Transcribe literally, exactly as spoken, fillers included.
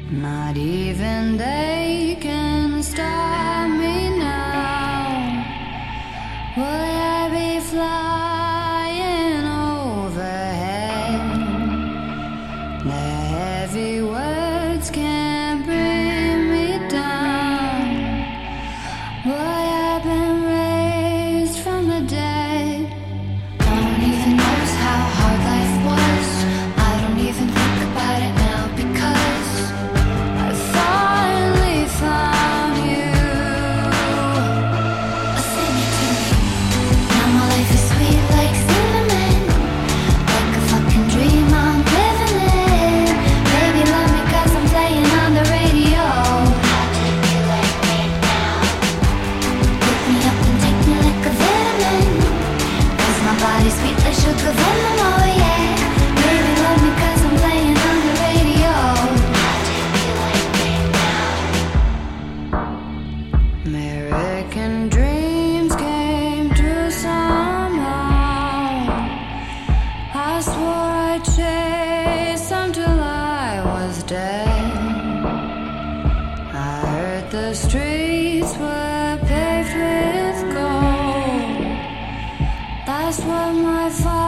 Not even they can stop me now. Will I be flying overhead? The heavy words can't bring me down. Boy, I've been raised from the dead. No one even knows how hard life was. I don't even think about it now because I finally found you. Sing it to me. Now my life is sweet like cinnamon, like a fucking dream I'm living in. Baby, love me 'cause I'm playing on the radio. How do you like me now? Pick me up and take me like a vitamin, 'cause my body's sweet like sugar venom, oh yeah. Baby, love me 'cause I'm playing on the radio. How do you like me now? American dreams came true somehow. I swore I'd chase them till I was dead. I heard the streets were paved with gold. That's what my father